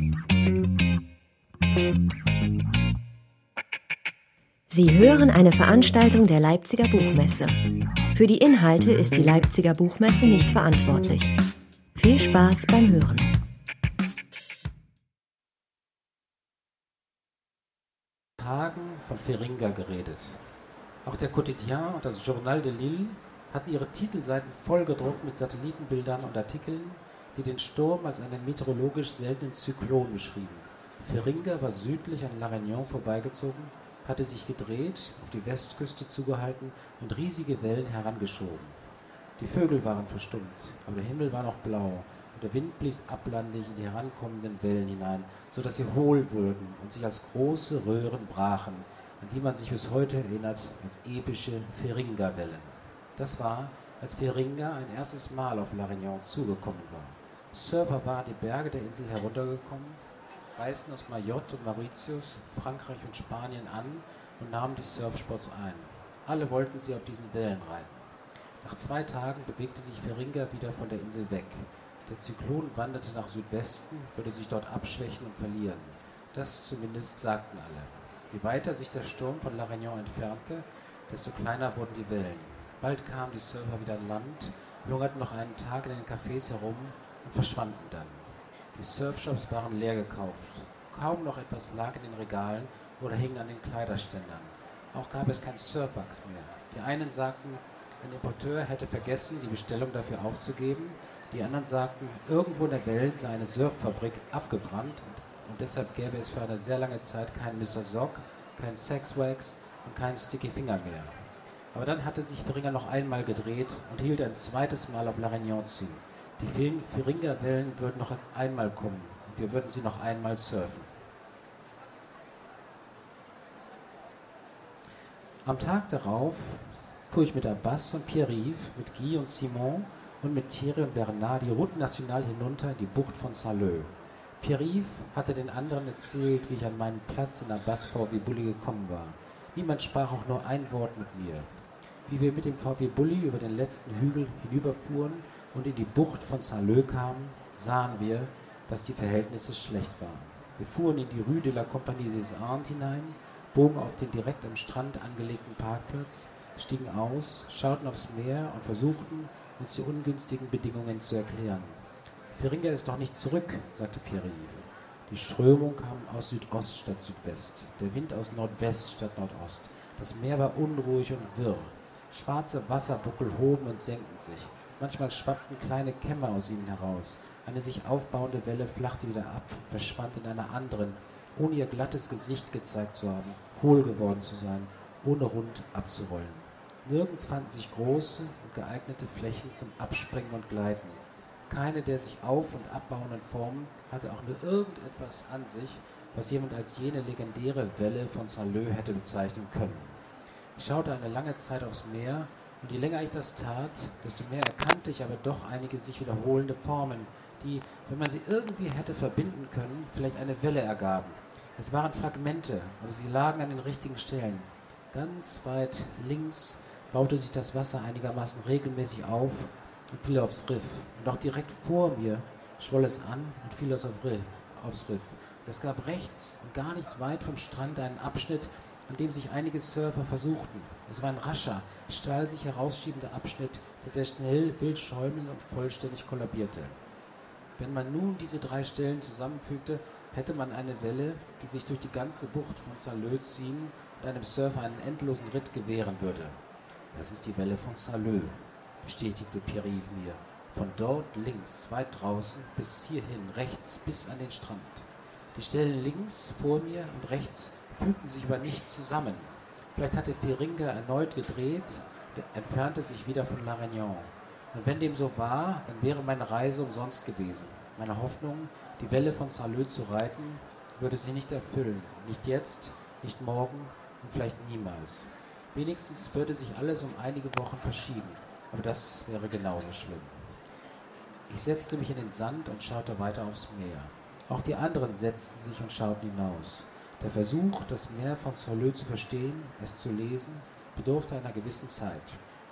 Sie hören eine Veranstaltung der Leipziger Buchmesse. Für die Inhalte ist die Leipziger Buchmesse nicht verantwortlich. Viel Spaß beim Hören. Tagen von Feringa geredet. Auch der Quotidien und das Journal de Lille hatten ihre Titelseiten vollgedruckt mit Satellitenbildern und Artikeln, die den Sturm als einen meteorologisch seltenen Zyklon beschrieben. Feringa war südlich an La Réunion vorbeigezogen, hatte sich gedreht, auf die Westküste zugehalten und riesige Wellen herangeschoben. Die Vögel waren verstummt, aber der Himmel war noch blau und der Wind blies ablandig in die herankommenden Wellen hinein, so dass sie hohl wurden und sich als große Röhren brachen, an die man sich bis heute erinnert als epische Feringa-Wellen. Das war, als Feringa ein erstes Mal auf La Réunion zugekommen war. Surfer waren die Berge der Insel heruntergekommen, reisten aus Mayotte und Mauritius, Frankreich und Spanien an und nahmen die Surfspots ein. Alle wollten sie auf diesen Wellen reiten. Nach 2 Tagen bewegte sich Feringa wieder von der Insel weg. Der Zyklon wanderte nach Südwesten, würde sich dort abschwächen und verlieren. Das zumindest sagten alle. Je weiter sich der Sturm von La Réunion entfernte, desto kleiner wurden die Wellen. Bald kamen die Surfer wieder an Land, lungerten noch einen Tag in den Cafés herum und verschwanden dann. Die Surfshops waren leer gekauft. Kaum noch etwas lag in den Regalen oder hing an den Kleiderständern. Auch gab es kein Surfwachs mehr. Die einen sagten, ein Importeur hätte vergessen, die Bestellung dafür aufzugeben. Die anderen sagten, irgendwo in der Welt sei eine Surffabrik abgebrannt und deshalb gäbe es für eine sehr lange Zeit keinen Mr. Sock, keinen Sexwax und keinen Sticky Finger mehr. Aber dann hatte sich Feringa noch einmal gedreht und hielt ein zweites Mal auf La Réunion zu. Die Feringa-Wellen würden noch einmal kommen und wir würden sie noch einmal surfen. Am Tag darauf fuhr ich mit Abbas und Pierre-Yves, mit Guy und Simon und mit Thierry und Bernard die Route Nationale hinunter in die Bucht von Saint-Leu. Pierre-Yves hatte den anderen erzählt, wie ich an meinen Platz in Abbas VW Bulli gekommen war. Niemand sprach auch nur ein Wort mit mir. Wie wir mit dem VW Bulli über den letzten Hügel hinüberfuhren und in die Bucht von Saint-Leu kamen, sahen wir, dass die Verhältnisse schlecht waren. Wir fuhren in die Rue de la Compagnie des Indes hinein, bogen auf den direkt am Strand angelegten Parkplatz, stiegen aus, schauten aufs Meer und versuchten, uns die ungünstigen Bedingungen zu erklären. Feringa ist noch nicht zurück, sagte Pierre-Yves. Die Strömung kam aus Südost statt Südwest, der Wind aus Nordwest statt Nordost. Das Meer war unruhig und wirr. Schwarze Wasserbuckel hoben und senkten sich. Manchmal schwappten kleine Kämme aus ihnen heraus. Eine sich aufbauende Welle flachte wieder ab, verschwand in einer anderen, ohne ihr glattes Gesicht gezeigt zu haben, hohl geworden zu sein, ohne rund abzurollen. Nirgends fanden sich große und geeignete Flächen zum Abspringen und Gleiten. Keine der sich auf- und abbauenden Formen hatte auch nur irgendetwas an sich, was jemand als jene legendäre Welle von Saint-Leu hätte bezeichnen können. Ich schaute eine lange Zeit aufs Meer, und je länger ich das tat, desto mehr erkannte ich aber doch einige sich wiederholende Formen, die, wenn man sie irgendwie hätte verbinden können, vielleicht eine Welle ergaben. Es waren Fragmente, aber sie lagen an den richtigen Stellen. Ganz weit links baute sich das Wasser einigermaßen regelmäßig auf und fiel aufs Riff. Und auch direkt vor mir schwoll es an und fiel aufs Riff. Es gab rechts und gar nicht weit vom Strand einen Abschnitt, an dem sich einige Surfer versuchten. Es war ein rascher, steil sich herausschiebender Abschnitt, der sehr schnell, wild schäumelnd und vollständig kollabierte. Wenn man nun diese 3 Stellen zusammenfügte, hätte man eine Welle, die sich durch die ganze Bucht von Saint-Leu ziehen und einem Surfer einen endlosen Ritt gewähren würde. Das ist die Welle von Saint-Leu, bestätigte Pierre-Yves mir. Von dort links, weit draußen, bis hierhin, rechts, bis an den Strand. Die Stellen links, vor mir und rechts fügten sich aber nicht zusammen. Vielleicht hatte Feringa erneut gedreht und entfernte sich wieder von La Réunion. Und wenn dem so war, dann wäre meine Reise umsonst gewesen. Meine Hoffnung, die Welle von Saint-Leu zu reiten, würde sich nicht erfüllen. Nicht jetzt, nicht morgen und vielleicht niemals. Wenigstens würde sich alles um einige Wochen verschieben. Aber das wäre genauso schlimm. Ich setzte mich in den Sand und schaute weiter aufs Meer. Auch die anderen setzten sich und schauten hinaus. Der Versuch, das Meer von Saint-Leu zu verstehen, es zu lesen, bedurfte einer gewissen Zeit.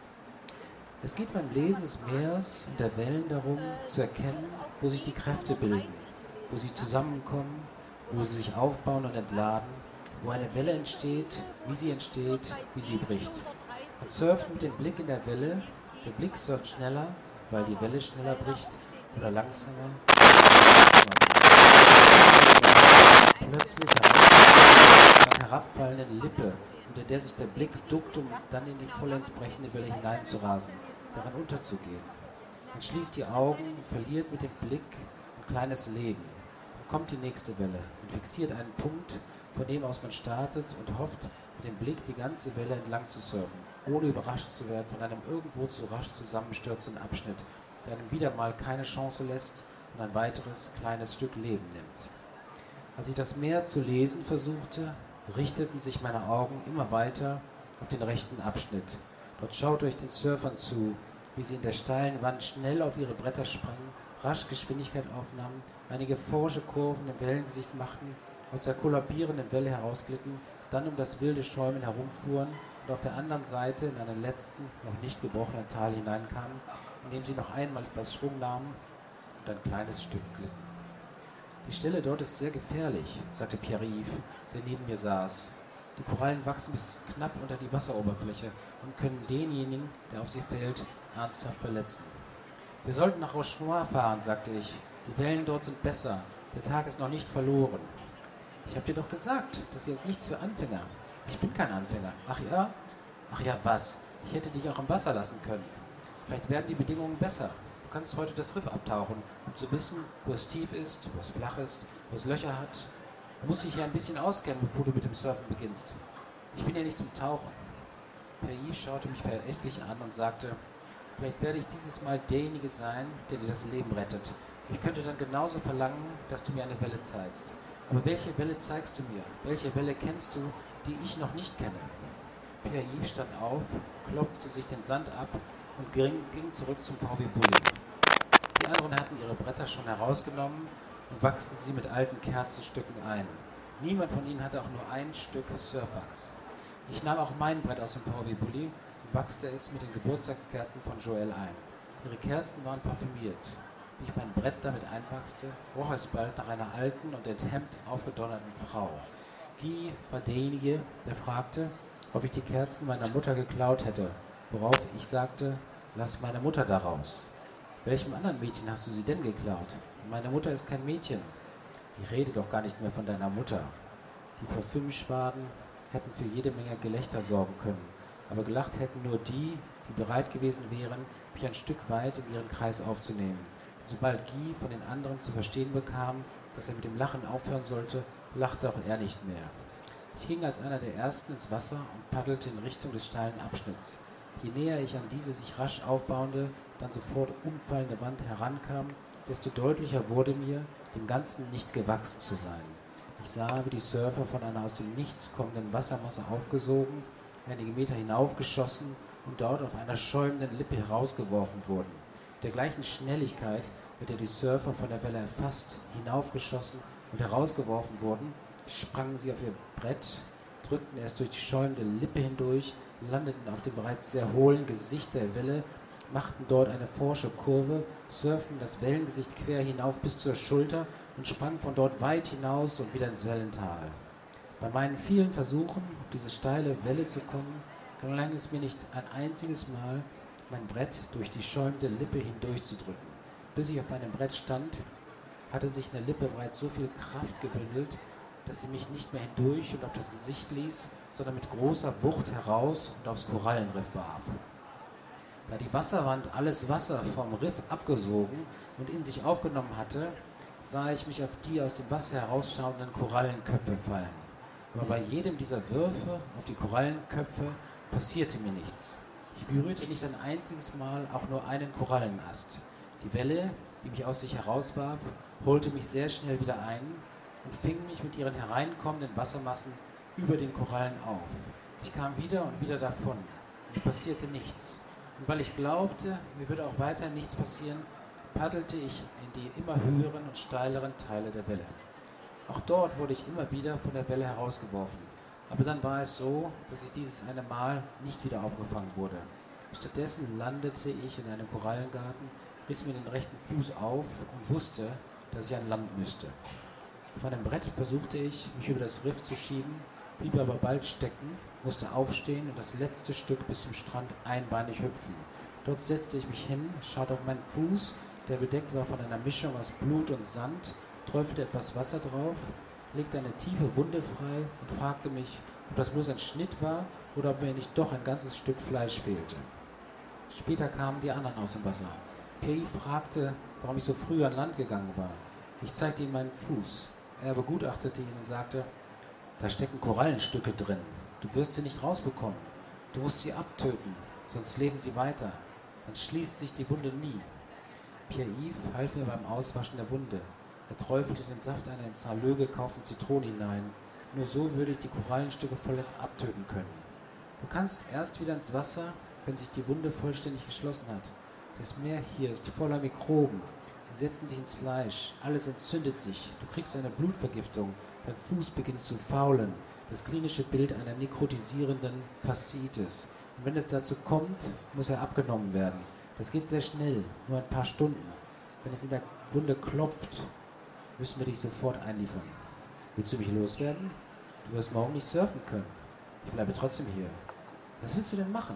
Es geht beim Lesen des Meeres und der Wellen darum, zu erkennen, wo sich die Kräfte bilden. wo sie zusammenkommen, wo sie sich aufbauen und entladen, wo eine Welle entsteht, wie sie bricht. Man surft mit dem Blick in der Welle, der Blick surft schneller, weil die Welle schneller bricht oder langsamer. Plötzlich einer herabfallenden Lippe, unter der sich der Blick duckt, um dann in die vollends brechende Welle hineinzurasen, daran unterzugehen. Man schließt die Augen, verliert mit dem Blick ein kleines Leben. Dann kommt die nächste Welle und fixiert einen Punkt, von dem aus man startet und hofft, mit dem Blick die ganze Welle entlang zu surfen, ohne überrascht zu werden von einem irgendwo zu rasch zusammenstürzenden Abschnitt, der einem wieder mal keine Chance lässt und ein weiteres kleines Stück Leben nimmt. Als ich das Meer zu lesen versuchte, richteten sich meine Augen immer weiter auf den rechten Abschnitt. Dort schaute ich den Surfern zu, wie sie in der steilen Wand schnell auf ihre Bretter sprangen, rasch Geschwindigkeit aufnahmen, einige forsche Kurven im Wellengesicht machten, aus der kollabierenden Welle herausglitten, dann um das wilde Schäumen herumfuhren und auf der anderen Seite in einen letzten, noch nicht gebrochenen Tal hineinkamen, in dem sie noch einmal etwas Schwung nahmen und ein kleines Stück glitten. Die Stelle dort ist sehr gefährlich, sagte Pierre-Yves, der neben mir saß. Die Korallen wachsen bis knapp unter die Wasseroberfläche und können denjenigen, der auf sie fällt, ernsthaft verletzen. Wir sollten nach Rochenoir fahren, sagte ich. Die Wellen dort sind besser. Der Tag ist noch nicht verloren. Ich habe dir doch gesagt, das hier ist nichts für Anfänger. Ich bin kein Anfänger. Ach ja? Ach ja, was? Ich hätte dich auch im Wasser lassen können. Vielleicht werden die Bedingungen besser. Du kannst heute das Riff abtauchen, um zu wissen, wo es tief ist, wo es flach ist, wo es Löcher hat. Du musst dich ja ein bisschen auskennen, bevor du mit dem Surfen beginnst. Ich bin ja nicht zum Tauchen. Pierre-Yves schaute mich verächtlich an und sagte, vielleicht werde ich dieses Mal derjenige sein, der dir das Leben rettet. Ich könnte dann genauso verlangen, dass du mir eine Welle zeigst. Aber welche Welle zeigst du mir? Welche Welle kennst du, die ich noch nicht kenne? Pierre-Yves stand auf, klopfte sich den Sand ab und ging zurück zum VW Bulli. Die anderen hatten ihre Bretter schon herausgenommen und wachsten sie mit alten Kerzenstücken ein. Niemand von ihnen hatte auch nur ein Stück Surfwachs. Ich nahm auch mein Brett aus dem VW Bulli und wachste es mit den Geburtstagskerzen von Joël ein. Ihre Kerzen waren parfümiert. Wie ich mein Brett damit einwachste, roch es bald nach einer alten und enthemmt aufgedonnerten Frau. Guy war derjenige, der fragte, ob ich die Kerzen meiner Mutter geklaut hätte, worauf ich sagte, lass meine Mutter daraus. Welchem anderen Mädchen hast du sie denn geklaut? Meine Mutter ist kein Mädchen. Ich rede doch gar nicht mehr von deiner Mutter. Die Parfümschwaden hätten für jede Menge Gelächter sorgen können, aber gelacht hätten nur die, die bereit gewesen wären, mich ein Stück weit in ihren Kreis aufzunehmen. Und sobald Guy von den anderen zu verstehen bekam, dass er mit dem Lachen aufhören sollte, lachte auch er nicht mehr. Ich ging als einer der Ersten ins Wasser und paddelte in Richtung des steilen Abschnitts. Je näher ich an diese sich rasch aufbauende, dann sofort umfallende Wand herankam, desto deutlicher wurde mir, dem Ganzen nicht gewachsen zu sein. Ich sah, wie die Surfer von einer aus dem Nichts kommenden Wassermasse aufgesogen, einige Meter hinaufgeschossen und dort auf einer schäumenden Lippe herausgeworfen wurden. Mit der gleichen Schnelligkeit, mit der die Surfer von der Welle erfasst, hinaufgeschossen und herausgeworfen wurden, sprangen sie auf ihr Brett, drückten es durch die schäumende Lippe hindurch, landeten auf dem bereits sehr hohlen Gesicht der Welle, machten dort eine forsche Kurve, surften das Wellengesicht quer hinauf bis zur Schulter und sprangen von dort weit hinaus und wieder ins Wellental. Bei meinen vielen Versuchen, auf diese steile Welle zu kommen, gelang es mir nicht ein einziges Mal, mein Brett durch die schäumende Lippe hindurchzudrücken. Bis ich auf meinem Brett stand, hatte sich in der Lippe bereits so viel Kraft gebündelt, dass sie mich nicht mehr hindurch und auf das Gesicht ließ, sondern mit großer Wucht heraus und aufs Korallenriff warf. Da die Wasserwand alles Wasser vom Riff abgesogen und in sich aufgenommen hatte, sah ich mich auf die aus dem Wasser herausschauenden Korallenköpfe fallen. Aber bei jedem dieser Würfe auf die Korallenköpfe passierte mir nichts. Ich berührte nicht ein einziges Mal auch nur einen Korallenast. Die Welle, die mich aus sich herauswarf, holte mich sehr schnell wieder ein und fing mich mit ihren hereinkommenden Wassermassen über den Korallen auf. Ich kam wieder und wieder davon. Es passierte nichts. Und weil ich glaubte, mir würde auch weiter nichts passieren, paddelte ich in die immer höheren und steileren Teile der Welle. Auch dort wurde ich immer wieder von der Welle herausgeworfen. Aber dann war es so, dass ich dieses eine Mal nicht wieder aufgefangen wurde. Stattdessen landete ich in einem Korallengarten, riss mir den rechten Fuß auf und wusste, dass ich an Land müsste. Auf einem Brett versuchte ich, mich über das Riff zu schieben, blieb aber bald stecken, musste aufstehen und das letzte Stück bis zum Strand einbeinig hüpfen. Dort setzte ich mich hin, schaute auf meinen Fuß, der bedeckt war von einer Mischung aus Blut und Sand, träufelte etwas Wasser drauf, legte eine tiefe Wunde frei und fragte mich, ob das bloß ein Schnitt war oder ob mir nicht doch ein ganzes Stück Fleisch fehlte. Später kamen die anderen aus dem Wasser. Pierre fragte, warum ich so früh an Land gegangen war. Ich zeigte ihm meinen Fuß. Er begutachtete ihn und sagte, da stecken Korallenstücke drin. Du wirst sie nicht rausbekommen. Du musst sie abtöten, sonst leben sie weiter. Dann schließt sich die Wunde nie. Pierre-Yves half mir beim Auswaschen der Wunde. Er träufelte den Saft einer in Saint-Leu gekauften Zitrone hinein. Nur so würde ich die Korallenstücke vollends abtöten können. Du kannst erst wieder ins Wasser, wenn sich die Wunde vollständig geschlossen hat. Das Meer hier ist voller Mikroben. Sie setzen sich ins Fleisch, alles entzündet sich. Du kriegst eine Blutvergiftung, dein Fuß beginnt zu faulen. Das klinische Bild einer nekrotisierenden Fasziitis. Und wenn es dazu kommt, muss er abgenommen werden. Das geht sehr schnell, nur ein paar Stunden. Wenn es in der Wunde klopft, müssen wir dich sofort einliefern. Willst du mich loswerden? Du wirst morgen nicht surfen können. Ich bleibe trotzdem hier. Was willst du denn machen?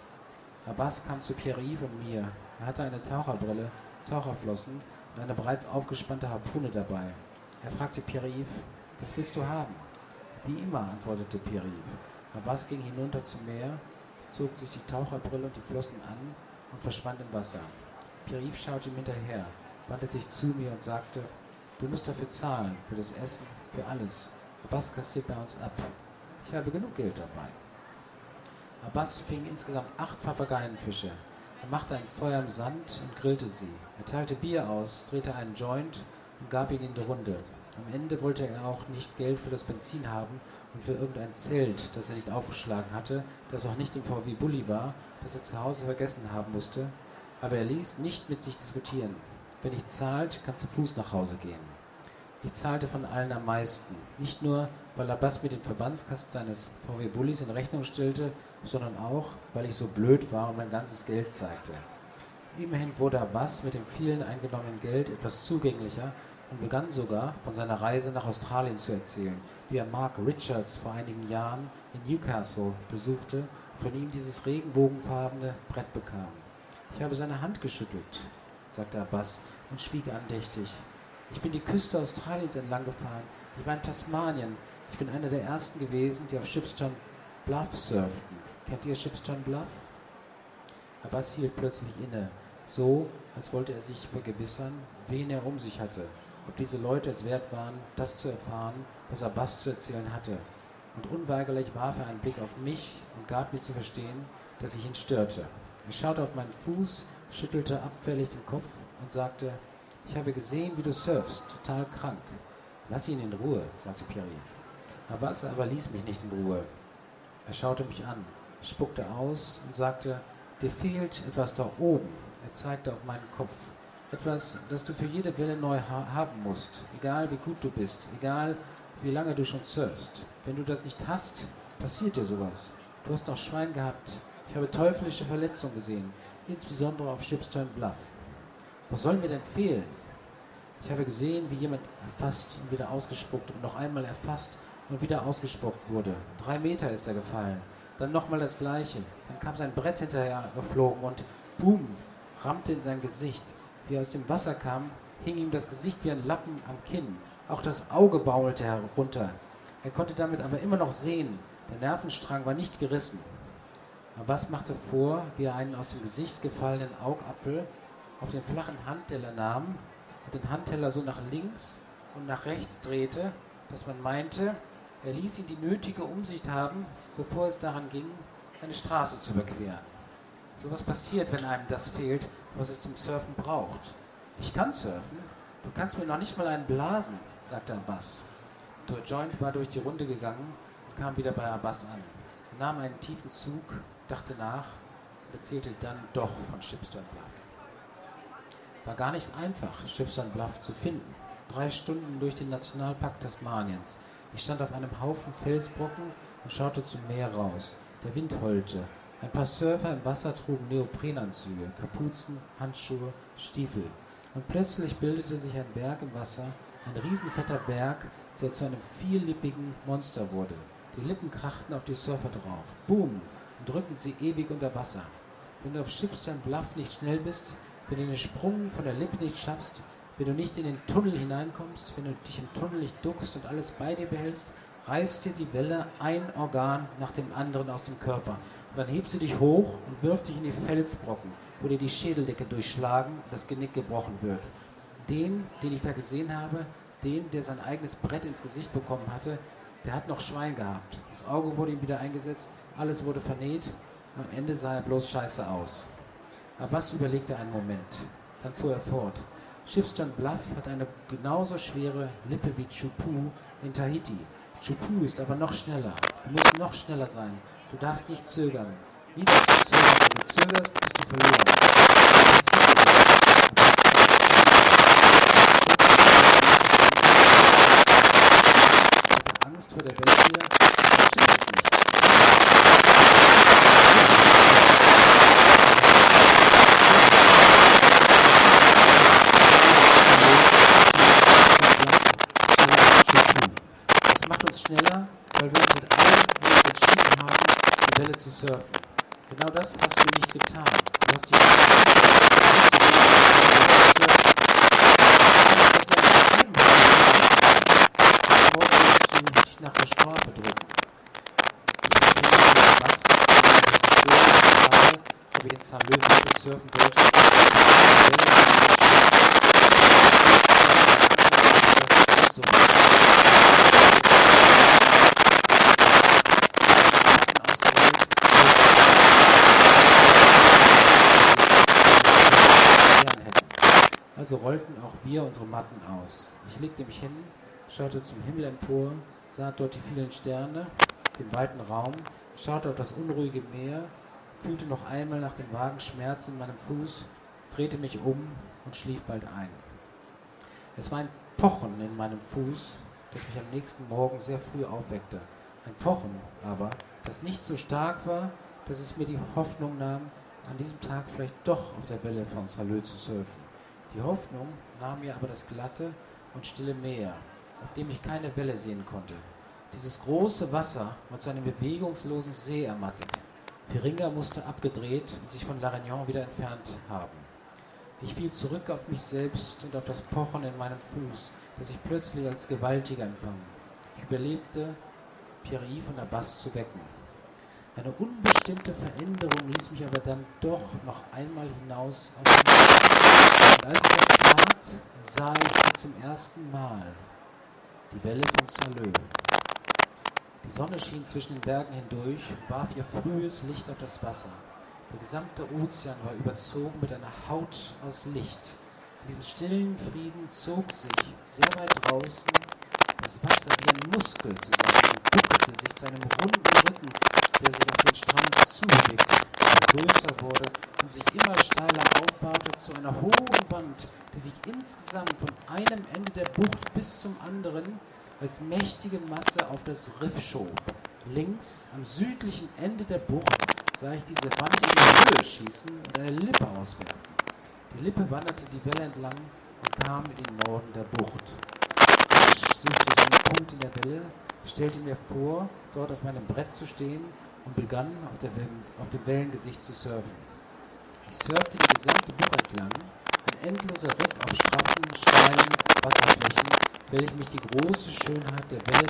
Abbas kam zu Pierre-Yves und mir. Er hatte eine Taucherbrille, Taucherflossen und eine bereits aufgespannte Harpune dabei. Er fragte Pierre-Yves, was willst du haben? Wie immer, antwortete Pierre-Yves. Abbas ging hinunter zum Meer, zog sich die Taucherbrille und die Flossen an und verschwand im Wasser. Pierre-Yves schaute ihm hinterher, wandte sich zu mir und sagte, du musst dafür zahlen, für das Essen, für alles. Abbas kassiert bei uns ab. Ich habe genug Geld dabei. Abbas fing insgesamt 8 Papageienfische. Er machte ein Feuer im Sand und grillte sie. Er teilte Bier aus, drehte einen Joint und gab ihn in die Runde. Am Ende wollte er auch nicht Geld für das Benzin haben und für irgendein Zelt, das er nicht aufgeschlagen hatte, das auch nicht im VW Bulli war, das er zu Hause vergessen haben musste. Aber er ließ nicht mit sich diskutieren. Wenn ich zahlt, kannst du zu Fuß nach Hause gehen. Ich zahlte von allen am meisten. Nicht nur, weil Abbas mir den Verbandskasten seines VW Bullis in Rechnung stellte, sondern auch, weil ich so blöd war und mein ganzes Geld zeigte. Immerhin wurde Abbas mit dem vielen eingenommenen Geld etwas zugänglicher und begann sogar, von seiner Reise nach Australien zu erzählen, wie er Mark Richards vor einigen Jahren in Newcastle besuchte und von ihm dieses regenbogenfarbene Brett bekam. Ich habe seine Hand geschüttelt, sagte Abbas und schwieg andächtig. Ich bin die Küste Australiens entlang gefahren. Ich war in Tasmanien. Ich bin einer der ersten gewesen, die auf Shipston Bluff surften. Kennt ihr Shipston Bluff? Abbas hielt plötzlich inne, so, als wollte er sich vergewissern, wen er um sich hatte, ob diese Leute es wert waren, das zu erfahren, was Abbas zu erzählen hatte. Und unweigerlich warf er einen Blick auf mich und gab mir zu verstehen, dass ich ihn störte. Er schaute auf meinen Fuß, schüttelte abfällig den Kopf und sagte, ich habe gesehen, wie du surfst, total krank. Lass ihn in Ruhe, sagte Pierre-Yves. Abbas aber ließ mich nicht in Ruhe. Er schaute mich an, spuckte aus und sagte, dir fehlt etwas da oben. Er zeigte auf meinen Kopf. Etwas, das du für jede Welle neu haben musst, egal wie gut du bist, egal wie lange du schon surfst. Wenn du das nicht hast, passiert dir sowas. Du hast noch Schwein gehabt. Ich habe teuflische Verletzungen gesehen, insbesondere auf Shipston Bluff. Was soll mir denn fehlen? Ich habe gesehen, wie jemand erfasst und wieder ausgespuckt und noch einmal erfasst und wieder ausgespuckt wurde. 3 Meter ist er gefallen. Dann nochmal das Gleiche. Dann kam sein Brett hinterher geflogen und boom, rammte in sein Gesicht. Wie er aus dem Wasser kam, hing ihm das Gesicht wie ein Lappen am Kinn. Auch das Auge baumelte herunter. Er konnte damit aber immer noch sehen. Der Nervenstrang war nicht gerissen. Abbas machte vor, wie er einen aus dem Gesicht gefallenen Augapfel auf den flachen Handteller nahm und den Handteller so nach links und nach rechts drehte, dass man meinte, er ließ ihn die nötige Umsicht haben, bevor es daran ging, eine Straße zu überqueren. So was passiert, wenn einem das fehlt, was es zum Surfen braucht. Ich kann surfen, du kannst mir noch nicht mal einen blasen, sagte Abbas. Der Joint war durch die Runde gegangen und kam wieder bei Abbas an. Er nahm einen tiefen Zug, dachte nach und erzählte dann doch von Shipston Bluff. War gar nicht einfach, Shipston Bluff zu finden. 3 Stunden durch den Nationalpark Tasmaniens. Ich stand auf einem Haufen Felsbrocken und schaute zum Meer raus. Der Wind heulte. Ein paar Surfer im Wasser trugen Neoprenanzüge, Kapuzen, Handschuhe, Stiefel. Und plötzlich bildete sich ein Berg im Wasser, ein riesenfetter Berg, der zu einem vierlippigen Monster wurde. Die Lippen krachten auf die Surfer drauf. Boom! Und drückten sie ewig unter Wasser. Wenn du auf Shipstone Bluff nicht schnell bist, wenn du den Sprung von der Lippe nicht schaffst, wenn du nicht in den Tunnel hineinkommst, wenn du dich im Tunnel nicht duckst und alles bei dir behältst, reißt dir die Welle ein Organ nach dem anderen aus dem Körper. Und dann hebt sie dich hoch und wirft dich in die Felsbrocken, wo dir die Schädeldecke durchschlagen und das Genick gebrochen wird. Den ich da gesehen habe, der sein eigenes Brett ins Gesicht bekommen hatte, der hat noch Schwein gehabt. Das Auge wurde ihm wieder eingesetzt, alles wurde vernäht. Am Ende sah er bloß scheiße aus. Aber was überlegte er einen Moment? Dann fuhr er fort. Shipstone Bluff hat eine genauso schwere Lippe wie Chupu in Tahiti. Chupu ist aber noch schneller. Du musst noch schneller sein. Du darfst nicht zögern. Nie darfst du zögern. Wenn du zögerst, bist du verloren. Angst vor der Welt hier, das stimmt es nicht. Das macht uns schneller, weil wir uns mit allem entschieden haben, die Welle zu surfen. Genau das hast du nicht getan. Du hast dich nach der Strafe drücken. Ob ich in Saint-Lô surfen wollte. Also rollten auch wir unsere Matten aus. Ich legte mich hin, schaute zum Himmel empor, sah dort die vielen Sterne, den weiten Raum, schaute auf das unruhige Meer, fühlte noch einmal nach dem vagen Schmerz in meinem Fuß, drehte mich um und schlief bald ein. Es war ein Pochen in meinem Fuß, das mich am nächsten Morgen sehr früh aufweckte. Ein Pochen aber, das nicht so stark war, dass es mir die Hoffnung nahm, an diesem Tag vielleicht doch auf der Welle von Saint-Lô zu surfen. Die Hoffnung nahm mir aber das glatte und stille Meer, auf dem ich keine Welle sehen konnte. Dieses große Wasser war zu einem bewegungslosen See ermattet. Piringa musste abgedreht und sich von La Réunion wieder entfernt haben. Ich fiel zurück auf mich selbst und auf das Pochen in meinem Fuß, das ich plötzlich als gewaltiger empfand. Ich überlebte, Pierre-Yves und Abbas zu wecken. Eine unbestimmte Veränderung ließ mich aber dann doch noch einmal hinaus auf den Meer. Und als ich das tat, sah ich sie zum ersten Mal. Die Welle von Saint-Lô. Die Sonne schien zwischen den Bergen hindurch und warf ihr frühes Licht auf das Wasser. Der gesamte Ozean war überzogen mit einer Haut aus Licht. In diesem stillen Frieden zog sich, sehr weit draußen, das Wasser wie ein Muskel zusammen und bückte sich zu einem runden Rücken, der sich auf den Strand zubewegte, größer wurde und sich immer steiler aufbaute zu einer hohen Wand, die sich insgesamt von einem Ende der Bucht bis zum anderen als mächtige Masse auf das Riff schob. Links, am südlichen Ende der Bucht, sah ich diese Wand in die Höhe schießen und eine Lippe auswerfen. Die Lippe wanderte die Welle entlang und kam in den Norden der Bucht. Ich suchte ich einen Punkt in der Welle, stellte mir vor, dort auf meinem Brett zu stehen und begann, auf dem Wellengesicht zu surfen. Ich surfte die gesamte Bucht entlang, ein endloser Ritt auf straffen, steilen Wasserflächen, welche mich die große Schönheit der Welle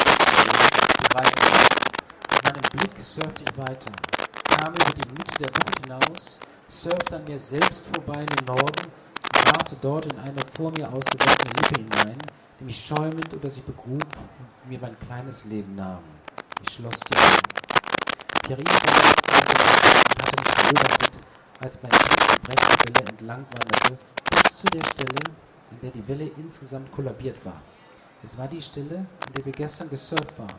bereitete. Mit meinem Blick surfte ich weiter, kam über die Mitte der Bucht hinaus, surfte an mir selbst vorbei in den Norden und raste dort in eine vor mir ausgeworfene Lippe hinein, die mich schäumend unter sich begrub und mir mein kleines Leben nahm. Ich schloss die Augen. Pierre-Yves hatte mich beobachtet, als mein Brett die Welle entlang wanderte, bis zu der Stelle, an der die Welle insgesamt kollabiert war. Es war die Stelle, an der wir gestern gesurft waren.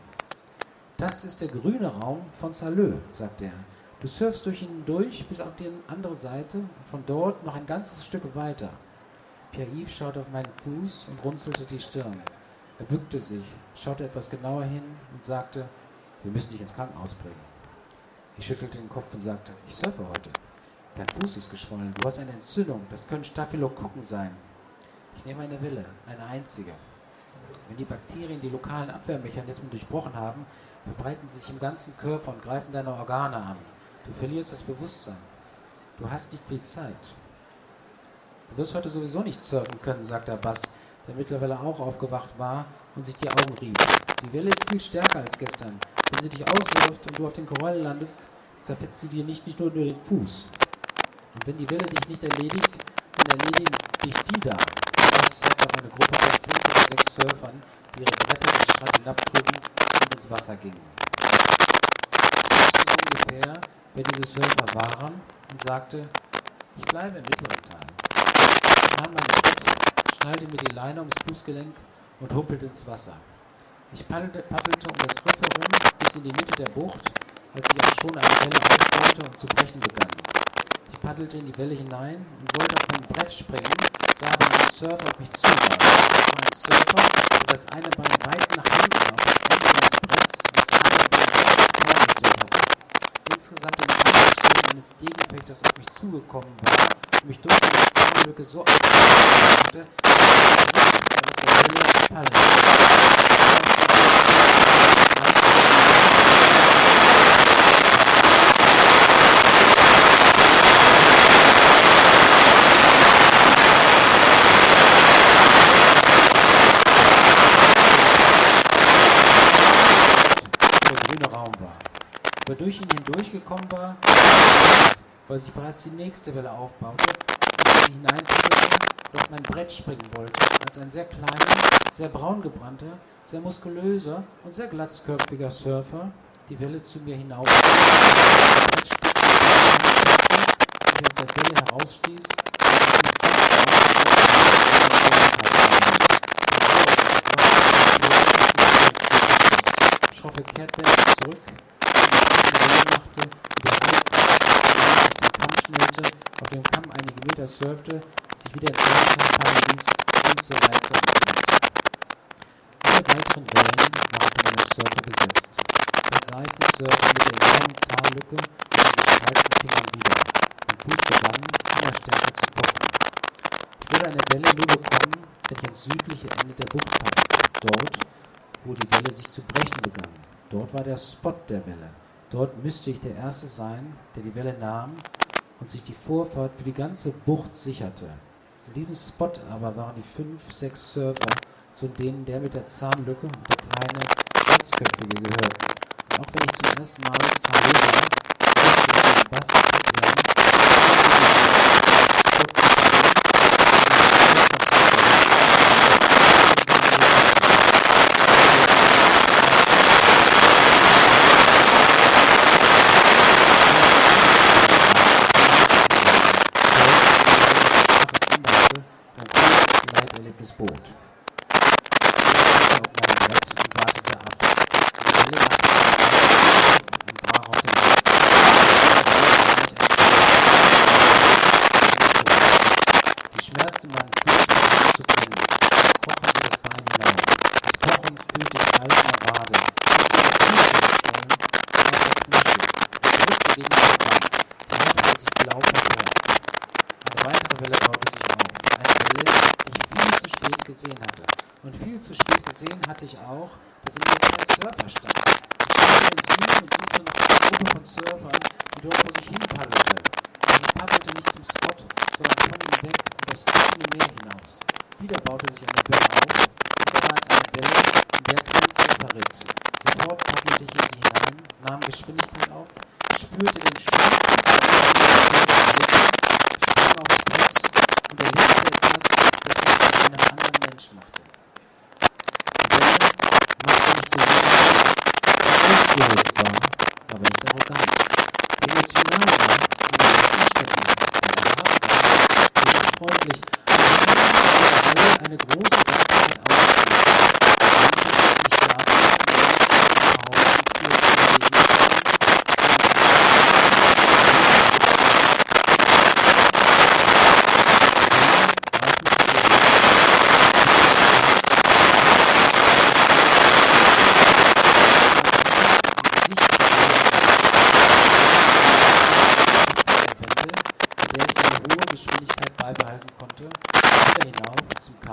Das ist der grüne Raum von Saint-Lô, sagte er. Du surfst durch ihn durch bis auf die andere Seite und von dort noch ein ganzes Stück weiter. Pierre-Yves schaute auf meinen Fuß und runzelte die Stirn. Er bückte sich, schaute etwas genauer hin und sagte, wir müssen dich ins Krankenhaus bringen. Ich schüttelte den Kopf und sagte, ich surfe heute. Dein Fuß ist geschwollen, du hast eine Entzündung, das können Staphylokokken sein. Ich nehme eine Welle, eine einzige. Wenn die Bakterien die lokalen Abwehrmechanismen durchbrochen haben, verbreiten sie sich im ganzen Körper und greifen deine Organe an. Du verlierst das Bewusstsein. Du hast nicht viel Zeit. Du wirst heute sowieso nicht surfen können, sagt der Bass, der mittlerweile auch aufgewacht war und sich die Augen rieb. Die Welle ist viel stärker als gestern. Wenn sie dich auswirft und du auf den Korallen landest, zerfetzt sie dir nicht nur den Fuß. Und wenn die Welle dich nicht erledigt, dann erledigen dich die da. Das zeigt auf eine Gruppe von 5 oder 6 Surfern, die ihre Bretter den Strand hinabtrugen und ins Wasser gingen. Ich wusste ungefähr, wer diese Surfer waren und sagte, ich bleibe im mittleren Teil. Ich nahm mein Brett, schnallte mir die Leine ums Fußgelenk und humpelte ins Wasser. Ich paddelte um das Riff herum bis in die Mitte der Bucht, als sich auch schon eine Welle aufbaute und zu brechen begann. Ich paddelte in die Welle hinein und wollte auf mein Brett springen, sah aber einen Surfer auf mich zuwarf. Es war ein Surfer, der das eine Bein weit nach hinten auf das Ende des Bretts und das andere Bein vorgestellt hatte. Insgesamt in der Einstellung eines Gegenfechters auf mich zugekommen war und mich durch die Zahnlücke so aufgehalten hatte, dass ich der Welle gefallen war. Durch ihn hindurchgekommen war, weil sich bereits die nächste Welle aufbaute, als ich hineinpaddelte und auf mein Brett springen wollte, als ein sehr kleiner, sehr braun gebrannter, sehr muskulöser und sehr glatzköpfiger Surfer die Welle zu mir hinauf und ich auf der Welle herausstieß und schroffe Kehrtwelle zurück, auf dem Kamm einige Meter surfte, sich wieder ins Wasser fallen ließ und so weiter und so weiter. Alle weiteren Wellen waren von einem Surfer besetzt. Dann sah ich den Surfer mit der enormen Zahnlücke und den gespreizten Fingern wieder. Mein Fuß begann, immer stärker zu pochen. Ich würde eine Welle nur bekommen, wenn ich ins südliche Ende der Bucht kam. Dort, wo die Welle sich zu brechen begann. Dort war der Spot der Welle. Dort müsste ich der Erste sein, der die Welle nahm und sich die Vorfahrt für die ganze Bucht sicherte. In diesem Spot aber waren die 5, 6 Surfer, zu denen der mit der Zahnlücke und der kleine Glatzköpfige gehörten. Und auch wenn ich zum ersten Mal Zahnlücke sah, musste ich den Bass erklären, Boot. Ich auf meinem Brett und wartete ab. Die Welle machte und brach auf den Boot. Die Schmerzen in meinen Füßen waren zu brennen. Krochen sie das Bein hinein. Das Pochen fühlte ich bald in der Wade. Ich drückte gegen den Wand. Die Haut hatte sich blau verfärbt. Eine weitere Welle baute sich auf. Eine Welle, die ich viel zu spät gesehen hatte. Und viel zu spät gesehen hatte ich auch, dass in der Nähe Surfer stand. Ich schaute ins Süden und suchte nach einer Gruppe von Surfern, die dort vor sich hin paddelte. Aber ich paddelte nicht zum Spot, sondern von ihm weg und das offene Meer hinaus. Wieder baute sich eine Welle auf, und da war es eine Welle, in der kein Surfer ritt. Sofort paddelte ich in sie hinein, nahm Geschwindigkeit auf, spürte den Sprung, sprang auf den Platz und erlebte etwas, das mich zu einem anderen Menschen machte. Die Welle machte mich zu selbstbewusst war, aber nicht arrogant. Emotional war, aber nicht unstetig. Freundlich und eine große Dankbarkeit ausgeübt. Ich beibehalten konnte, wieder hinauf zum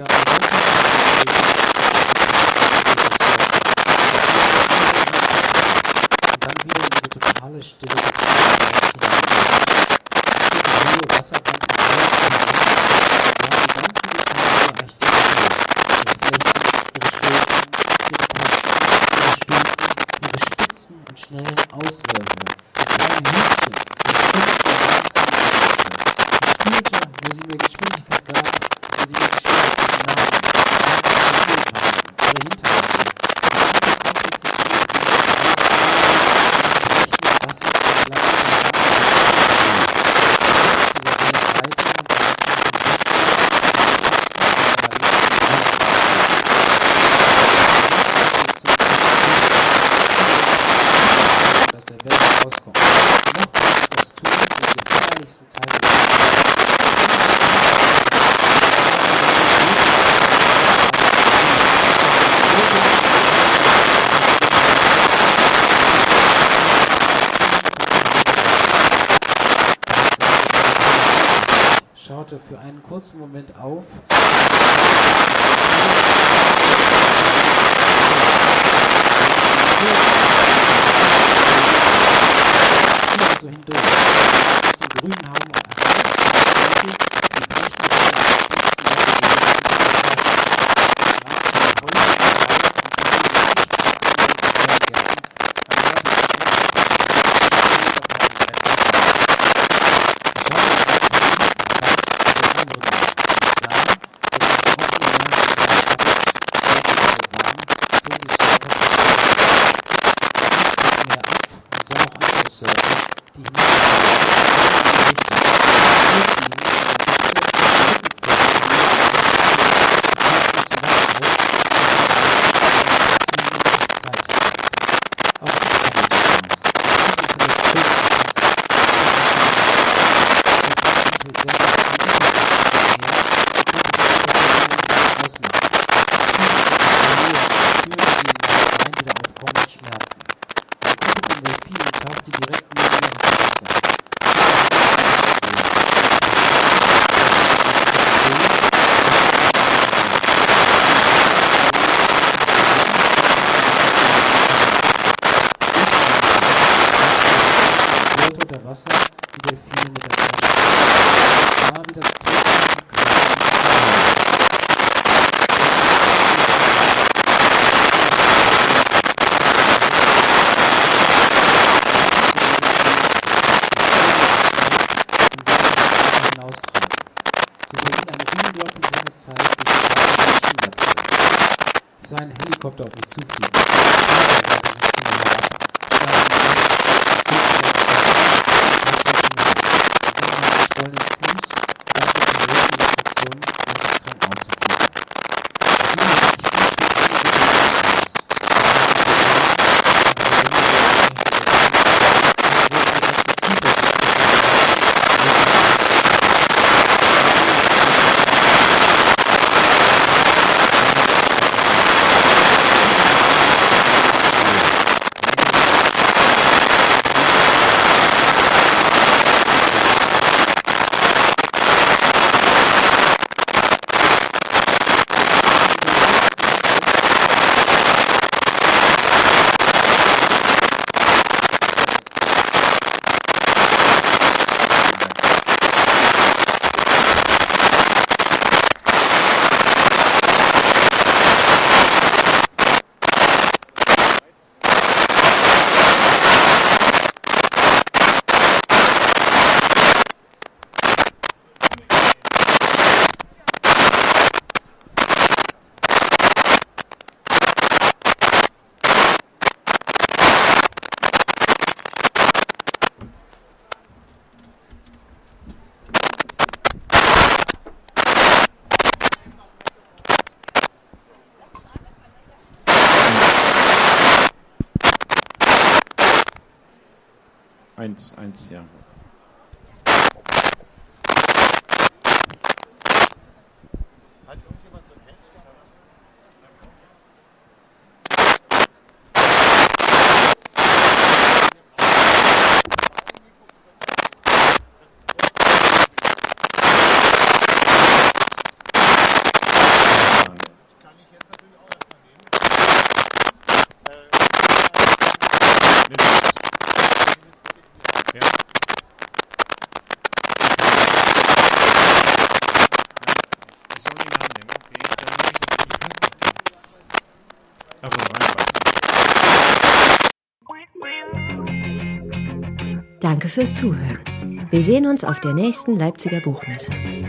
Schaute für einen kurzen Moment auf. So hindurch. Den grünen Hauben sah ein Helikopter auf mich zufliegen. Eins, ja. Hat irgendjemand so ein Heft gehabt? Also reinbeißen. Danke fürs Zuhören. Wir sehen uns auf der nächsten Leipziger Buchmesse.